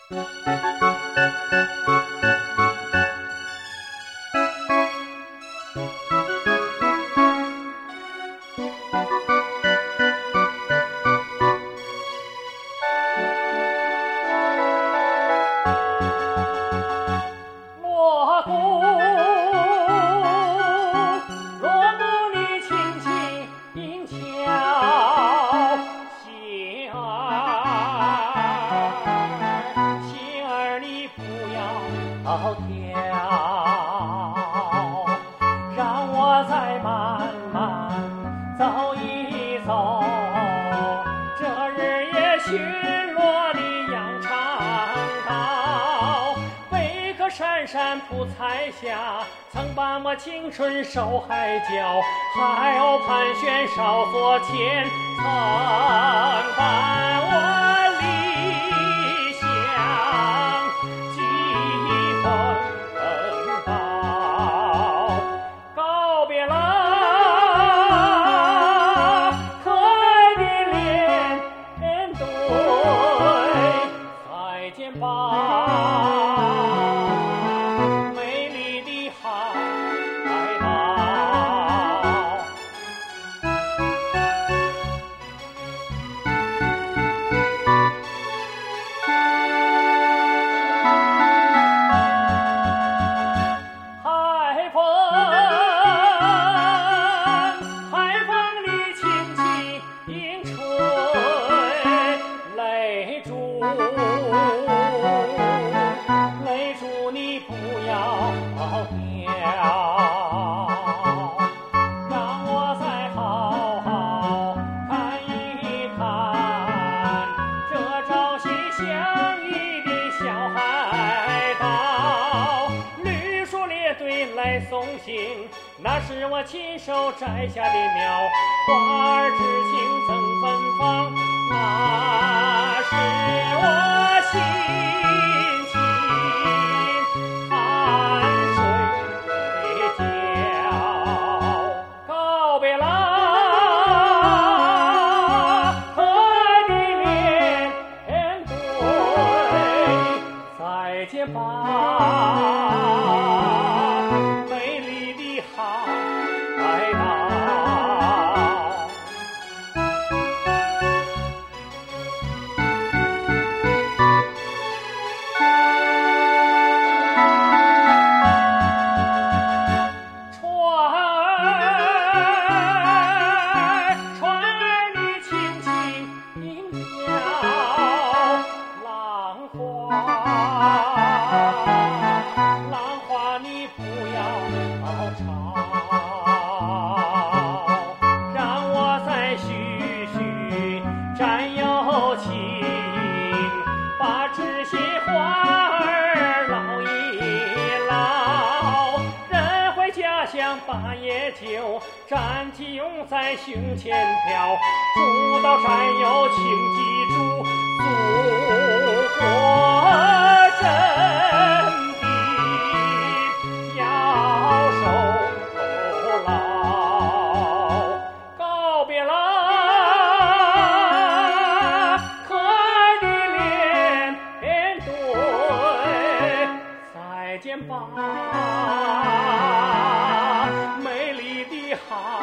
跳，让我再慢慢走一走，这日夜巡逻的羊肠道，北柯山山铺彩霞，曾把我青春守海角，海鸥盘旋哨所前，曾把我理想几分抱。告别了可爱的脸对，再见吧美丽的海岛。海风里轻轻吹，泪珠你不要掉，让我再好好看一看这朝夕相依的小海岛。绿树列队来送行，那是我亲手摘下的苗，花儿知情曾芬芳，那是我心情汗水浇。告别了可爱的脸对，再见吧美丽的海岛。船儿你轻轻飘，浪花你不要吵，让我再徐徐沾友情，把知心花儿捞一捞。人回家乡把夜酒，战旗拥在胸前飘，祝到山友请记住，祖国真的要守牢。告别了可爱的脸对，再见吧美丽的海